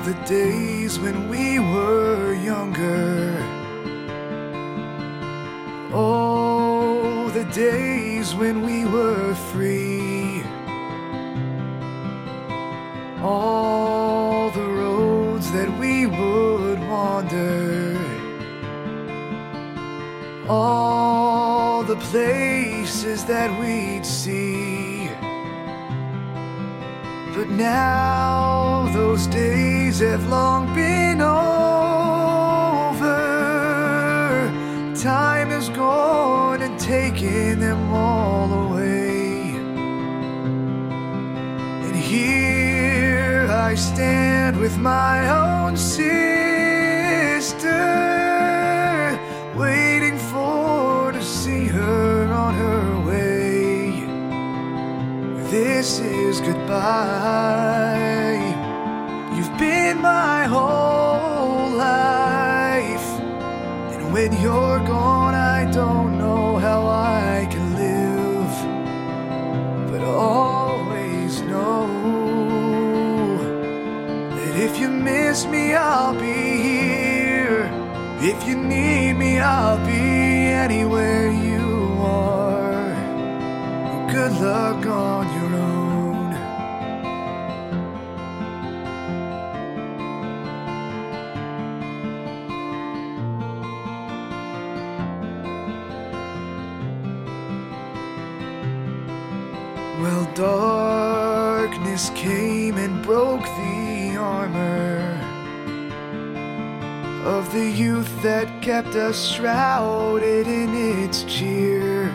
the days when we were younger. Oh, the days when we were free. All the roads that we would wander. All the places that we'd see. But now those days have long been over. Time has gone and taken them all away. And here I stand with my own sister, waiting to see her on her way. This is goodbye. You've been my whole life, and when you're gone I don't know how I can live, but always know that if you miss me I'll be here. If you need me I'll be anywhere you are. Good luck on your own. Well, darkness came and broke the armor of the youth that kept us shrouded in its cheer.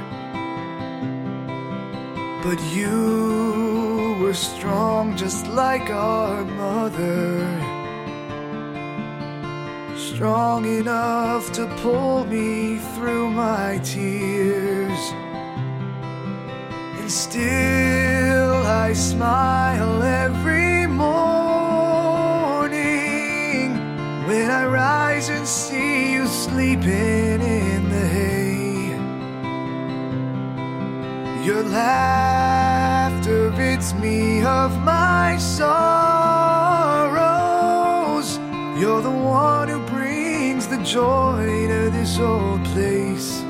But you were strong just like our mother, strong enough to pull me through my tears. And still I smile every morning when I rise and see you sleeping in the hay. Your laughter rids me of my sorrows. You're the one who brings the joy to this old place.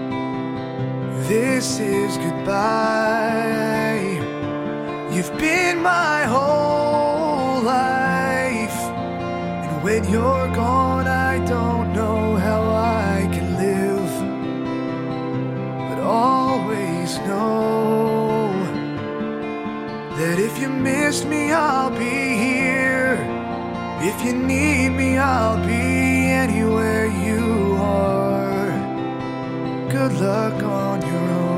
This is goodbye. You've been my whole life, and when you're gone I don't know how I can live, but always know that if you miss me I'll be here. If you need me I'll be anywhere you are. Good luck on your own.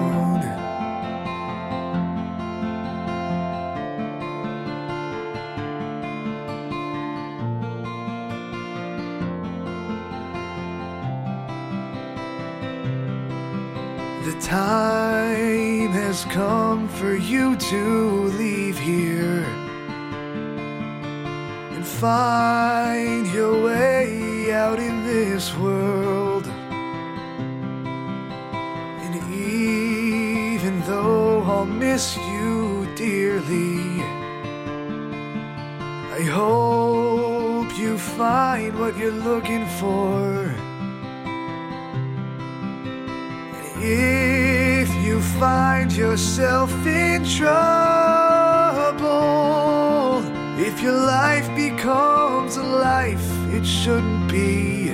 The time has come for you to leave here and find your way out in this world. And even though I'll miss you dearly, I hope you find what you're looking for. If you find yourself in trouble, if your life becomes a life it shouldn't be,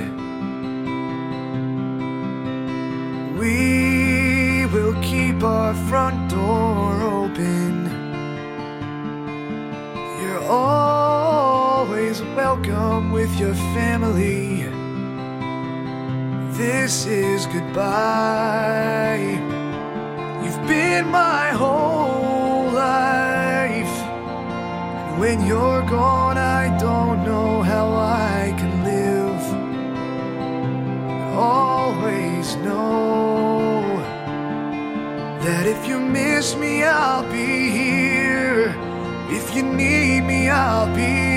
we will keep our front door open. You're always welcome with your family. This is goodbye. You've been my whole life, and when you're gone I don't know how I can live, but always know that if you miss me I'll be here. If you need me I'll be